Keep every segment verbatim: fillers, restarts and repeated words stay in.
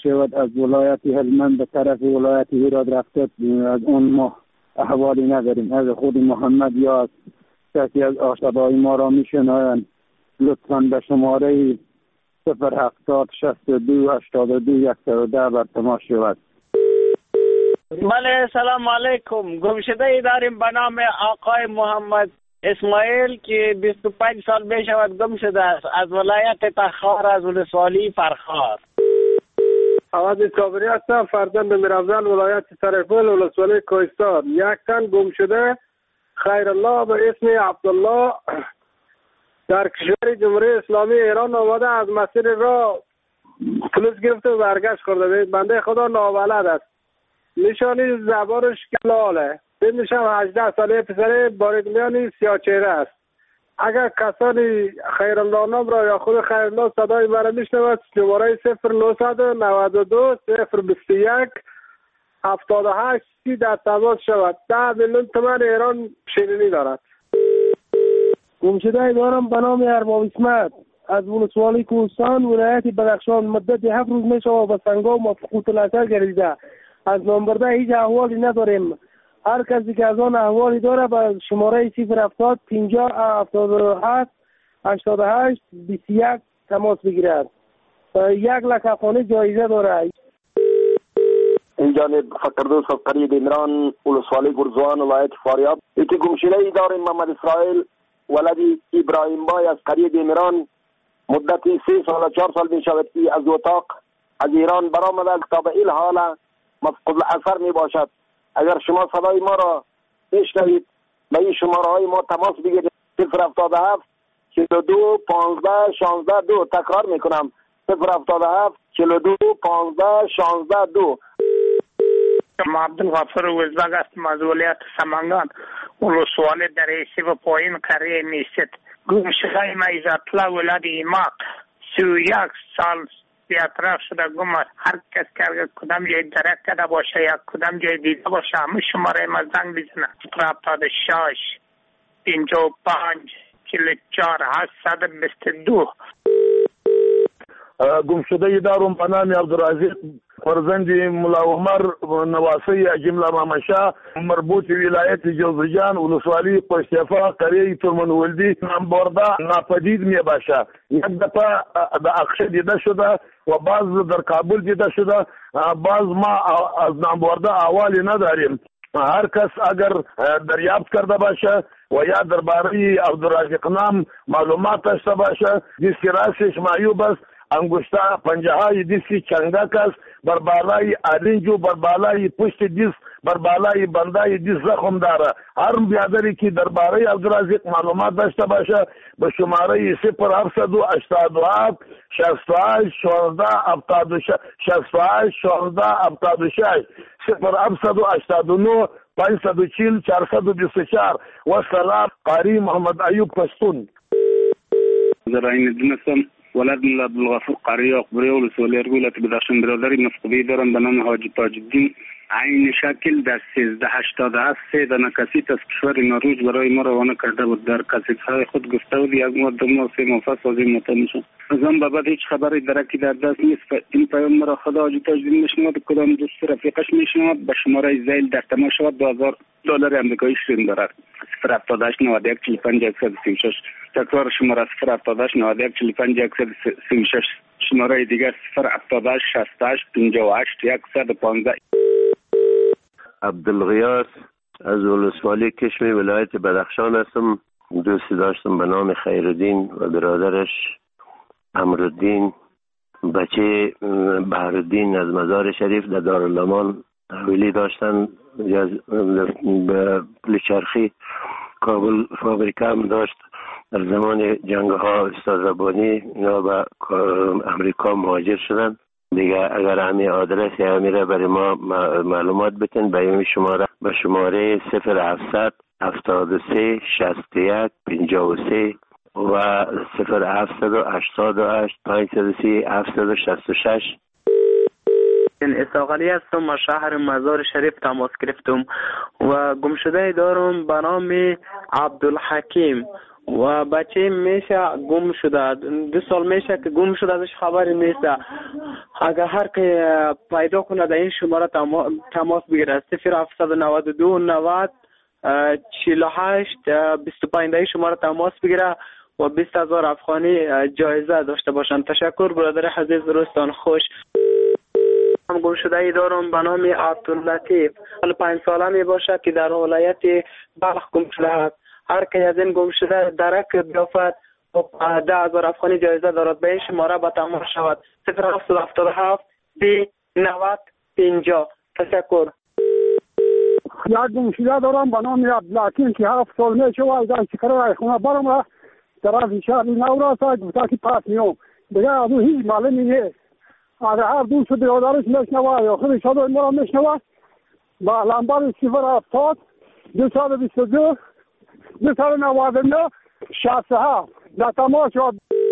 شود از ولایت هلمند به طرف ولایت هرات رفته، از اون ما احوالی نداریم. از خود محمد یا از کسی از آشناهای ما را میشنوند لطفاً به شماره صفر هفتاد شصت و دو هشتاد و دو صد و ده بر تماس شود. بله سلام علیکم. گمشده ای داریم به نام آقای محمد اسماعیل که بیست و پنج سال می شود گم شده است، از ولایت تخار، از ولسوالی فرخار. عوض صابری هستم، فرزند میرافزل، ولایت سرپل، ولسوالی کوهستان. یک تن گم شده خیرالله به اسم عبدالله در کشور جمهوری اسلامی ایران آمده، از مسیر را پلیس گرفته و برگشت کرده. بنده خدا نابلد است، نشانی زبانش کلاله، سنشم هجده ساله، پسر باریکلیانی سیاه چهره است. اگر کسانی خیرالله نام را یا خود خیرالله صدای مرا میشنود، شماره صفر نهصد و نود و دو صفر بیست و یک هفتاد و هشت سی در تماس شود. ده میلیون تومان ایران شیرینی دارد. گمشده دارم به نام ارباب اسمت، از ولسوالی کوهستان، ولایت بدخشان. مدت هفت روز می شود به سنگا و مفقود الاثر گردیده. از نامبرده هیچ احوالی نداریم. هر کسی که از آن احوالی داره به شماره صفر هفتاد پنجاه هفتاد و هشت هشتاد و هشت بیست و یک تماس بگیرد. یک لک افغانی جایزه داره. این جانب فقردوس از قریه عمران، ولسوالی گرزوان، ولایت فاریاب. یکی گمشده ای داریم محمد اسرائیل ولدی ابراهیم بای از قریه عمران. مدتی سه سال و چهار سال می شود که از اتاق از ایران برآمده تا به این حال مفقود الاثر می باشد. اگر شما صدای ما را بشنوید به این شماره های ما تماس بگیرید. صفر هفتاد و هفت چهل و دو پانزده شانزده دو. تکرار میکنم صفر هفتاد و هفت چهل و دو پانزده شانزده دو. ما عبدالغفور وزبگ هستم از ولایت سمنگان، ولسوالی دریسی و پایین قریه میست. گمشده ما عزت‌الله ولد ایماق، سی و یک سال بی‌اطراف شده گم است. هر کس که اگر کدام جای درک کرده باشه یا کدام جای دیده باشه همه شماره ما زنگ بزنه. هفتاد و شش پنجاه و پنج چهل و چهار هشتصد و بیست و دو. گمشده دارم به نام عبدالرزاق فرزند ملا عمر نواسی جمله مامشا، مربوط ولایت جوزجان، ولسوالی پشتفا، قریه ترمنولدی. نامبرده ناپدید می باشه. یک دفعه در اقشه دیده شده و بعض در کابل دیده شده. بعض ما از نامبرده احوالی نداریم. هر کس اگر دریافت کرده باشه و یا درباره عبدالرزاق نام معلومات داشته باشه، دیسک راستش معیوب است، انگشته پنجه های دیسکی چنگک است، بر بالای آرنجو، بر بالای پشت دیس، بر بالای بندای دیس زخم داره. هر بیادری که درباره عبدالرزاق معلومات داشته باشه به شماره صفر هفتصد و هشتاد و هفت شصت و هشت شانزده هفتاد و شش شصت و هشت شانزده هفتاد و شش صفر هفتصد و هشتاد و نه پانصد و چهل چهارصد و بیست و چهار. و سلام، قاری محمد ایوب پشتون. زراین دونستم ولد ملا عبدالغفور قریه اقبری ولسوالی ولایت بدخشان. برادری مفقودی دارم به نام حاجی تاج الدین. عین شکل در سیزده هشتاد و هفت سه دانه کسیت از کشور نروژ برای ما روانه کرده بود. در کسیت‌های خود گفته بود یک ماه دو ماه سه ماه پس از این مطمئن شد. از آن به بعد هیچ خبری درکی در دست نیست. این پیام مرا خدا حاجی تاج الدین میشنود، کدام دوست رفیقش میشنود. به شماره زیل در تماس شود. دو هزار دلار آمریکایی شیرین دارد. صفر هفتاد و هشت نود و یک چهل و پنج صد و سی و شش. تکرار شماره صفر هفتاد و هشت نود و یک چهل و پنج صد و سی و شش. شماره دیگر صفر هفتاد و هشت شصت و هشت پنجاه و هشت صد و پانزده. عبدالغیاث از ولسوالی کشمی ولایت بدخشان هستم. دوستی داشتم به نام خیرالدین و برادرش امرالدین. بچه بهرالدین از مزار شریف در دارالامان حویلی داشتن. به پلچرخی کابل فابریکه هم داشت. در زمان جنگ ها استاد ربانی اینا به امریکا مهاجر شدن. دیگه اگر همین آدرس یا همیره برای ما معلومات بتین به این شماره به شماره صفر هفتصد هفتاد و سه شصت و یک پنجاه و سه و صفر هفتصد و هشتاد و هشت پانصد و سی هفتصد و شصت و شش. این اساقلی هستم از شهر مزار شریف تماس گرفتم و گمشده دارم به نام عبدالحکیم و بچه میشه گم شده، دو سال میشه که گم شده، ازش خبری نیست. اگر هر که پیدا کنه در این شماره تماس بگیره. صفر هفتصد و نود و دو نود چهل و هشت بیست و پنج در شماره تماس بگیره و بیست هزار افغانی جایزه داشته باشند. تشکر برادر عزیز، روزتان خوش. هم گم شده ای دارم به نام عبداللطیف. حال پنج ساله می باشه که در ولایت بلخ گم شده است. هر که از این گم شده درک بیافت و ده هزار افغانی جایزه دارد. به این شماره به تماس شود. صفر هفتصد و هفتاد و هفت سی نود پنجاه. تشکر. یک گم شده دارم به نام عبداللطیف که هفت سال می شود در چکره خونه برم را طرف شهر نوراس گفته که پس میام دیگه از اون هیچ معلومی نیست. اگر هر دوست برادرش میشنوه یا خود صدای ما را میشنوه با لمبر صفر هفتاد دو صد بیست و دو دو صد و نود و نه شصت و هفت در تماس شد.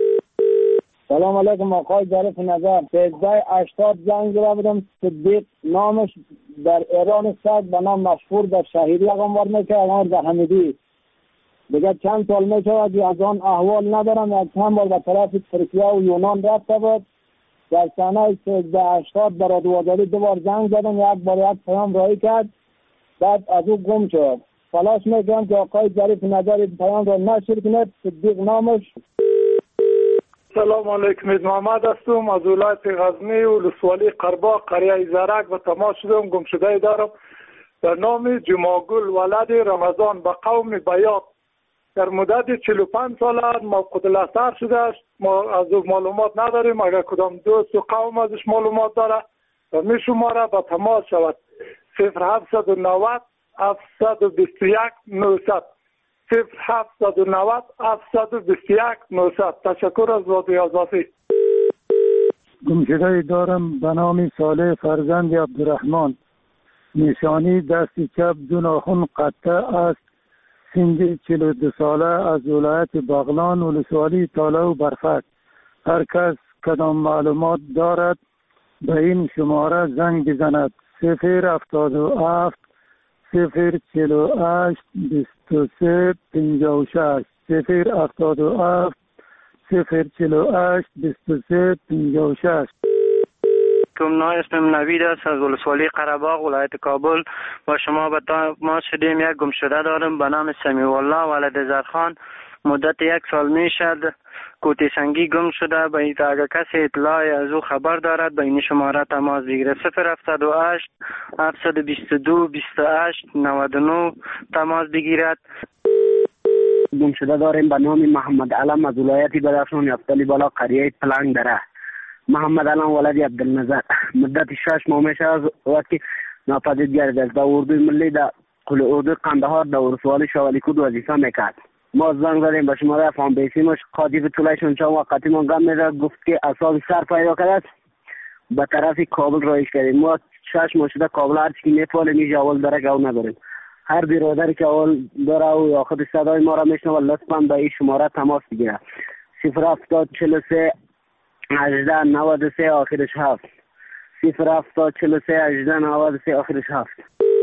سلام علیکم آقای ظریف نظر. سیزده هشتاد زنگ زده بودم. صدیق نامش در ایران است به نام مشهور در شهیدی اقامت میکنه، اقامت در حمیدی. دیگه چند سال میشود از آن احوال ندارم. یک چند بار به طرف ترکیه و یونان رفته بود. در سنه سیزده هشتاد برای دوازده دو بار زنگ زدم، یک بار یک پیام رایی کرد، بعد از او گم شد. تلاش میکنم که آقای ظریف نظر پیام را نشر کنید. صدیق نامش. سلام علیکم، محمد هستم از ولایت غزنی و ولسوالی قرباق قریه زرک و تماس شدم. گم شده دارم در نام جماگل ولد رمضان به قوم بیاق. در مدت چهل و پنج سال موقوت الاثر شده است. ما از او معلومات نداریم. اگر کدام دوست و قوم ازش معلومات داره و می شماره به تماس شود. صفر هفتصد و نود هفتصد و بیست و یک نهصد صفر هفتصد و نود هفتصد و بیست و یک نهصد. تشکر از رادیو آزادی. گمشده دارم به نام صالح فرزند عبدالرحمن. نشانی دست چپ دو ناخن قطع است. سنگ چهل و دو ساله از ولایت بغلان ولسوالی تاله و برفک. هر کس کدام معلومات دارد به این شماره زنگ بزند. صفر هفتاد و هفت صفر چهل و هشت بیست و سه پنجاه و شش صفر هفتاد و هفت صفر چهل و هشت بیست و سه پنجاه و شش. کم اسمم نوید است از ولسوالی قره‌باغ ولایت کابل. با شما به ما شدیم. یک گم شده دارم به نام سمیع الله ولد زرخان. مدت یک سال می شد کوتی سنگی گم شده. به این اگر کسی اطلاعی از او خبر دارد به این شماره تماس بگیره. صفر هفتاد و هشت هفتصد و بیست و دو بیست و هشت نود و نه تماس بگیرد. گم شده داریم به نام محمد علم از ولایت بدخشان یفتلی بالا قریه پلنگ دره. محمد علم ولد عبدالنظر. مدت شش ماه میشه از وقتی ناپدید گردید. در اردوی ملی در اردوی قندهار در ولسوالی شوالیکود وظیفه میکرد. ما زنگ زدیم به شماره فام بیسیمش قاطی طولشون چند وقتی ما گم میده گفت که اصاب سر پیدا کرد به طرف کابل رایش کردیم. ما شش ماه شده کابل هرچی که میتوانیم اینجا اول داره که اول نداریم. هر برادری که اول داره و یا خود صدای ما را میشنوه لطفا به این شماره تماس بگیره. صفر هفتاد چهل و سه هجده نود و سه آخرش هفت صفر هفتاد چهل و سه هجده نود و سه آخرش هفت.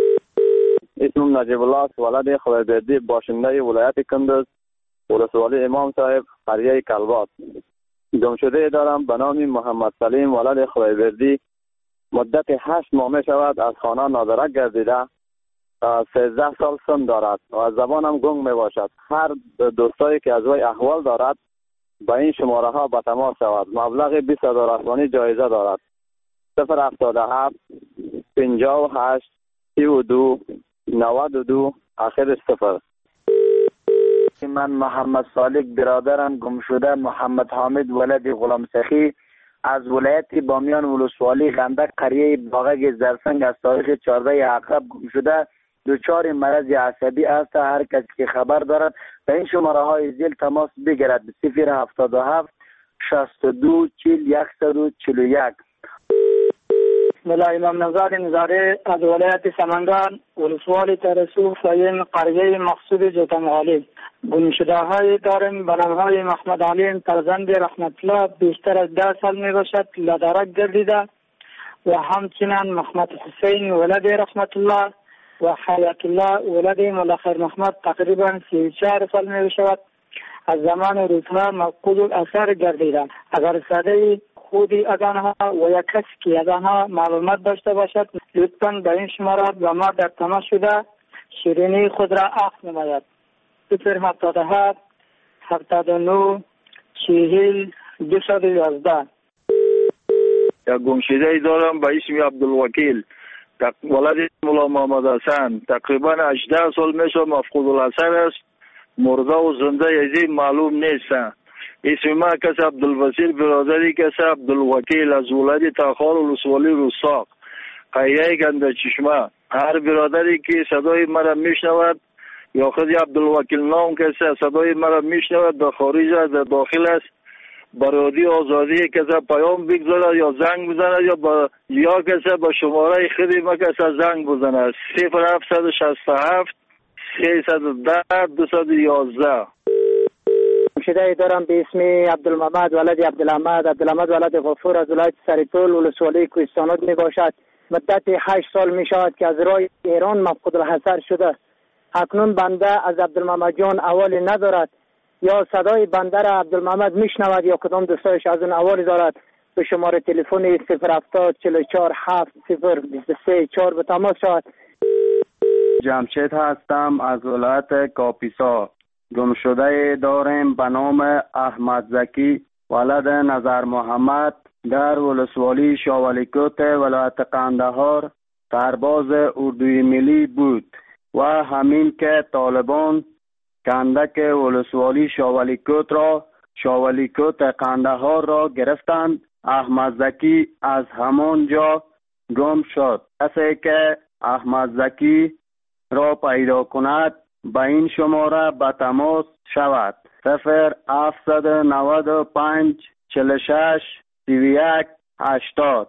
اسمم نجیب الله است ولد خدایبردی باشنده ولایت کندز ولسوالی امام صاحب قریه کلبات. گم شده دارم به نام محمد سلیم ولد خدایبردی. مدت هشت ماه می شود از خانه نادرک گردیده. سیزده سال سن دارد و از زبانم گنگ می باشد. هر دوستایی که از وی احوال دارد با این شماره ها به تماس شود. مبلغ بیست هزار افغانی جایزه دارد. صفر هفتاد و هفت پنجاه و هشت سی و دو نود و دو آخرش صفر. من محمد صالح برادرم گم شده محمد حامد ولد غلام سخی از ولایت بامیان ولسوالی غندک قریه باغک زرسنگ از تاریخ چهارده عقرب گم شده. دچار مرض عصبی است. هر کسی که خبر دارد به این شماره های زیل تماس بگیرد. صفر هفتاد و هفت شصت و دو چهل یکصد و چهل و یک. ملا امام نزار نظاره از ولایت سمنگان ولسوالی ترسو فاین قریه مقصود جتمغالی. گم شده های داریم به نام های محمد علیم فرزند رحمت الله بیشتر از ده سال می باشد لدرک گردیده و همچنین محمد حسین ولد رحمت الله و حیات الله ولد ملخر محمد تقریبا سی و چهار سال می باشد. از زمان روزها مفقود الاثر گردیده. اگر صدای خود از آنها و یک کسی که از آنها معلومات داشته باشد لطفاً به این شماره با ما در تماس شده شیرینی خود را عقد نماید. صفر هفتاد و هفت هفتاد و نه چهل دویست و یازده. یک گمشده ای دارم به اسم عبدالوکیل ولد مولا محمد حسن. تقریبا هجده سال میشه مفقود الاثر است. مرده و زنده ازی معلوم نیست. اسم ما کس عبدالبصیر برادری کس عبدالوکیل از ولد تخار ولسوالی رستاق قریه گنده چشمه. هر برادری که صدای مرا میشنود یا خود عبدالوکیل نام کسی صدای مرا میشنود در خارج است در داخل است برادی آزادی کسی پیام بگذارد یا زنگ بزند یا با یا کسی با شماره خودی ما کسی زنگ بزند صفر هفتصد شصت و هفت سیصد و ده دویست و یازده. گمشده دارم به اسم عبدالمحمد ولد عبدالحمد. عبدالحمد ولد غفور از ولایت سریپول ولسوالی کوهستانات می باشد. مدت هشت سال می شود که از راه ایران مفقود الحضر شده. اکنون بنده از عبدالمحمد جان اوالی ندارد یا صدای بنده را عبدالمحمد میشنود یا کدام دوستایش از اون اوالی دارد. به شماره تلفن صفر هفتاد چهل و چهار هفت صفر بیست و سه چهار به تماس شود. جمشید هستم از ولایت کاپیسا. گمشده داریم به نام احمد زکی ولد نظر محمد در ولسوالی شاولیکوت ولایت قندهار سرباز اردوی ملی بود و همین که طالبان کندک ولسوالی شاولیکوت را شاولیکوت قندهار را گرفتند. احمد زکی از همان جا گم شد. کسی که احمد زکی را پیدا کند به این شماره به تماس شود صفر هفتصد و نود و پنج چهل و شش سی و یک هشتاد.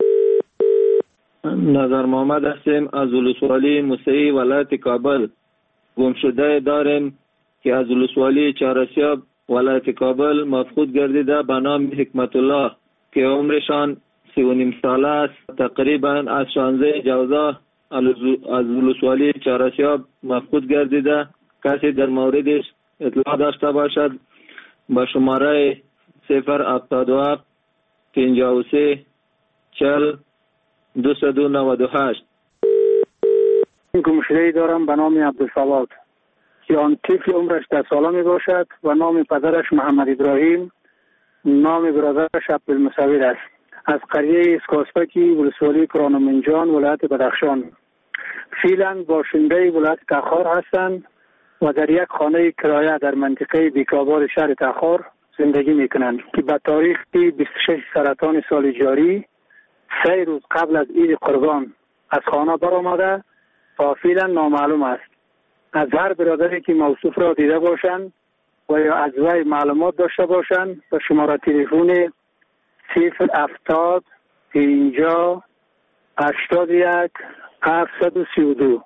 نظر محمد هستیم از ولسوالی موسعی ولایت کابل. گمشده داریم که از ولسوالی چهارسیاب ولایت کابل مفقود گردیده به نام حکمت الله که عمرشان سی و نیم ساله است. تقریبا از شانزده جوزا از ولسوالی چهارسیاب مفقود گردیده. کسی در موردش اطلاع داشته باشد با شماره صفر هفتاد و هفت پنجاه و سه چهل دویست و نود و هشت. گمشده‌ای دارم به نام عبدالصمد که آن طفل عمرش ده ساله می باشد و نام پدرش محمد ابراهیم، نام برادرش عبدالمصور است. از قریه اسکاسپکی ولسوالی کرانومنجان ولایت بدخشان. فعلا باشنده ولایت تخار هستند و در یک خانه کرایه در منطقه بیکابار شهر تخار زندگی می کنند که به تاریخ بیست و شش سرطان سال جاری سه روز قبل از عید قربان از خانه برآمده و فعلا نامعلوم است. از هر برادری که موصوف را دیده باشند و یا از وی معلومات داشته باشند به شماره تلفن صفر هفتاد پنجاه هشتاد و یک هفتصد و سی و دو.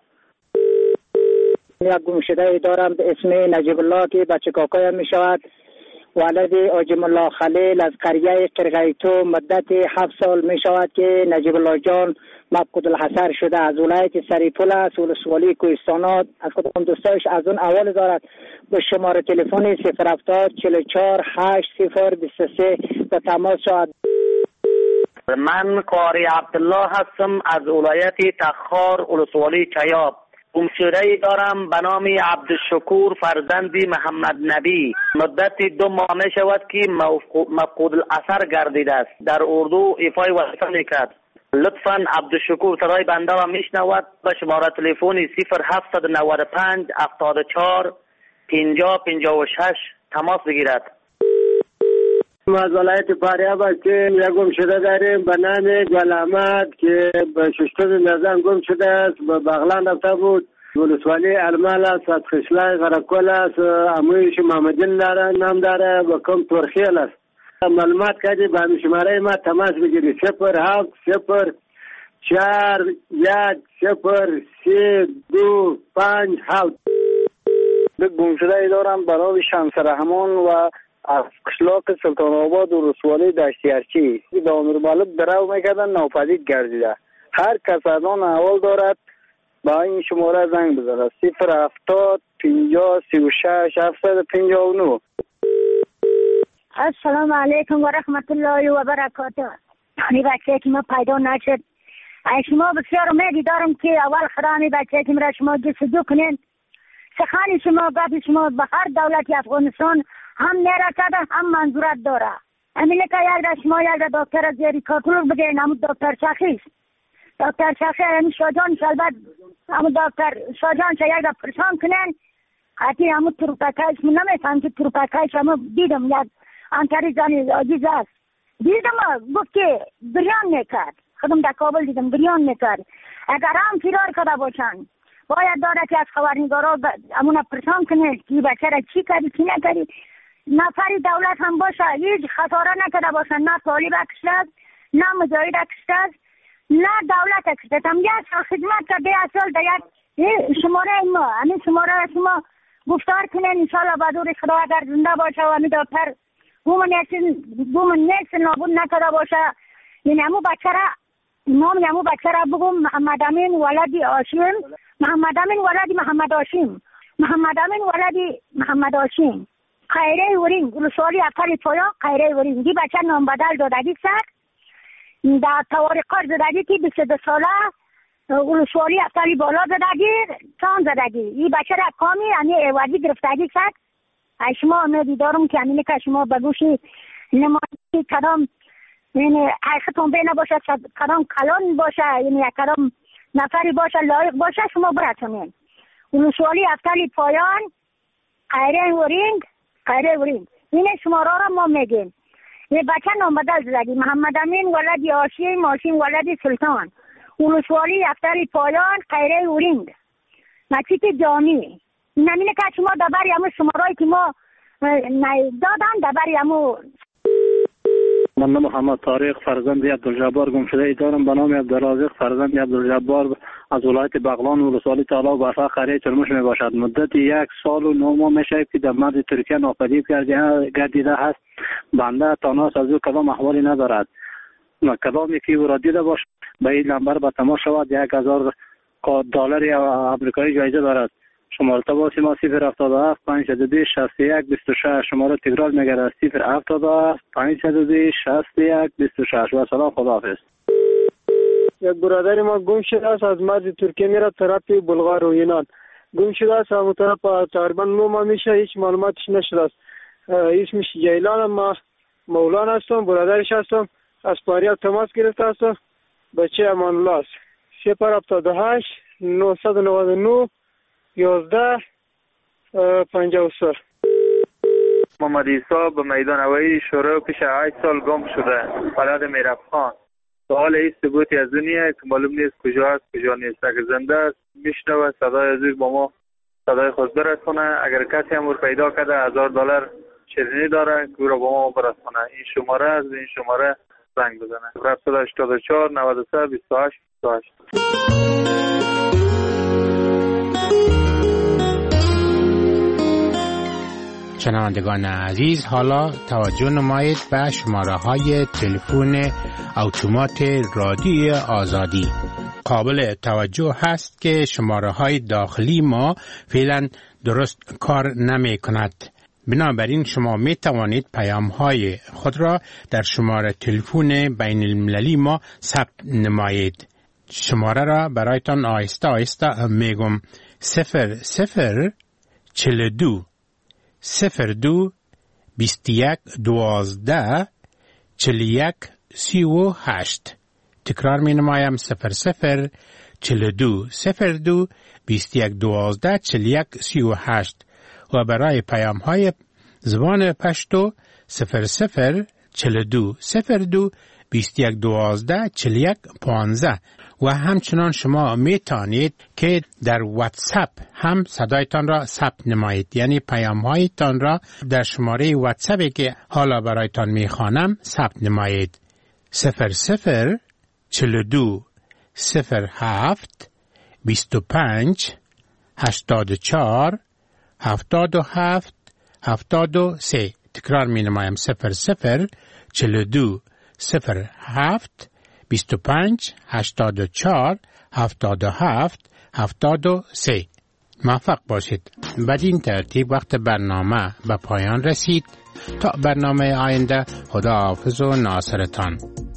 یک گمشده دارم به اسم نجیب الله که بچه کاکایم می شود. ولد آجم الله خلیل از قریه قرغیتو. مدت هفت سال می شود که نجیب الله جان مفقود الحضر شده. از ولایت سریپول است ولسوالی کوهستانات. از کدام دوستایش از اون اول دارد به شماره تلفن صفر هفتاد چهل و چهار هشت صفر بیست و سه به تماس شود. من قاری عبدالله هستم از ولایت تخار ولسوالی چیاب. گمشده‌ای دارم به نام عبدالشکور فرزندی محمد نبی. مدت دو ماه می شود که مفقود الاثر گردیده است. در اردو ایفای وظیفه میکرد. لطفاً عبدالشکور صدای بنده را میشنود به شماره تلفن صفر هفتصد و نود و پنج هفتاد و چهار پنجاه پنجاه و شش تماس بگیرد. از ولایت فاریاب هستیم. یک گمشده داریم به نام گل احمد که به ششتم نظام گم شده است. به بغلان رفته بود. ولسوالی المال است. از خشلای غرقل است. امویش محمدین داره نام داره و کم ترخیل است. معلومات کردی به شماره ما تماس بگیری صفر هفت صفر چهار یک صفر سه دو پنج هفت. گمشده دارم به نام شمس رحمان و از قشلاق سلطان آباد و رسوالی دشتی ارچی به امیر مالک درو میکردن ناپدید گردیده. هر کس از آن احوال دارد با این شماره زنگ بزنه صفر هفتاد پنجاه سی و شش هفتصد و پنجاه و نه. السلام علیکم و رحمت الله و برکاته. این بچه که ما پیدا نشد، شما بسیار امیدی دارم که اول خدای بچه که مرا شما جستجو کنین. سخن شما گفت شما به هر دولت افغانستان هم نرسده هم منظورت داره. همین که یک شما یک دکتر زیری کاتور بگین، هم دکتر شخیص دکتر شخیص همین شاجان شلبت هم دکتر شاجان شا یک پرسان کنین. حتی همون تروپکایش من نمیفهم که تروپکایش هم دیدم یک انتری زنی عزیز است. دیدم گفت که بریان میکرد، خودم در کابل دیدم بریان میکرد. اگر هم فرار کرده باشن باید داره که از خبرنگارا همون پرسان کنه که بچه را چی کردی چی نکردی. نفری دولت هم باشه هیچ خطاره نکرده باشن، نه طالب اکشته است نه مجاهد اکشته است نه دولت اکشته است. هم یک سال خدمت کرده اصل در یک شماره ما همین شماره شما گفتار کنین انشاءالله بدور خدا اگر زنده باشه و همین دکتر گومن نیست نابود نکرده باشه. یعنی همون بچه را نام همون بچه را بگم محمد امین ولدی آشیم، محمد امین ولدی محمد آشیم، محمد امین ولدی محمد آشیم. خیره ورینگ ولسوالی افتر پایا خیره ورینگ. دی بچه نام بدل دادگی سر در توارقات زدگی که بیست دو ساله ولسوالی افتری بالا زدگی چان زدگی. این بچه را کامی یعنی ایوازی گرفتگی سر. شما امیدی دارم که همینه که شما بگوشی نمایی کدام یعنی حقیقتون بینه باشه، کدام کلان باشه، یعنی کدام نفری باشه لایق باشه شما براتونین. ولسوالی افتری پایان خیره ورینگ خیره ورینگ اینه شماره را ما میگیم. یه بچه نام بدل زدگی محمد امین ولدی آشیم، آشیم ولدی سلطان، ولسوالی افتری پایان خیره ورینگ نچیت جانی. نمینه که شما دبری همون شمارایی که ما دادن دبری همون. من محمد طارق فرزند عبدالجبار گم شده ای دارم به نام عبدالرازق فرزند عبدالجبار از ولایت بغلان ولسوالی تالا و برفا قریه ترمش می باشد. مدت یک سال و نه ماه میشه که در مرز ترکیه ناپدید گردیده هست. بنده تاناس از او کدام احوالی ندارد. کدامی که او را دیده باش به این نمبر به تماس شود. یک هزار دلار امریکایی جایزه دارد. شماره تماس ما صفر هفتاد و هفت پنجصد و دو شصت و یک بیست و شش. شماره تکرار میگرد صفر هفتاد و هفت پنجصد و دو شصت و یک بیست و شش. و سلام، خداحافظ. یک برادر ما گم شده است، از مرز ترکیه میره طرف بلغار و یونان. گم شده است، همون طرف تقریبا نه ماه میشه هیچ معلوماتش نشده است. اسمش جیلان، ما مولان هستم، برادرش هستم. از فاریاب تماس گرفته هستم. بچه امان الله است. صفر هفتاد و هشت نهصد و نود و نه یازده پنجاه و سه. محمد عیسی به میدان هوایی شروع پیش هشت سال گم شده، بلد میرفخان. سوال هیچ ثبوتی از دنیا که معلوم نیست کجا است کجا نیست. اگر زنده است میشنوه صدای از با ما صدای خود برسونه. اگر کسی هم پیدا کرده هزار دلار شیرینی داره که او را با ما برسونه. این شماره از این شماره زنگ بزنه. هفت هشتاد و چهار نود و سه بیست و هشت بیست و هشت. شنوندگان عزیز، حالا توجه نمایید به شماره های تلفن اتومات رادیوی آزادی. قابل توجه هست که شماره های داخلی ما فعلا درست کار نمی کند. بنابراین شما می توانید پیام های خود را در شماره تلفن بین المللی ما ثبت نمایید. شماره را برایتان آهسته آهسته میگم: صفر صفر چل دو صفر دو بیست یک دوازده چل یک سی و هشت. تکرار می نمایم: صفر صفر چل دو صفر دو بیست یک دوازده چل یک سی و هشت. و برای پیام های زبان پشتو صفر صفر چل دو صفر دو بیست یک دوازده چل یک پانزده. و همچنان شما می توانید که در واتساپ هم صدایتان را ثبت نمایید، یعنی پیام هایتان را در شماره واتساپی که حالا برایتان می خوانم ثبت نمایید: صفر صفر چل دو صفر هفت بیست و پنج هشتاد و چهار هفتاد و هفت هفتاد و سه. تکرار می نمایم: صفر صفر چل دو صفر هفت بیست و پنج هشتاد و چهار هفتاد و هفت هفتاد و سه. موفق باشید. بدین ترتیب وقت برنامه به پایان رسید. تا برنامه آینده، خدا حافظ و ناصرتان.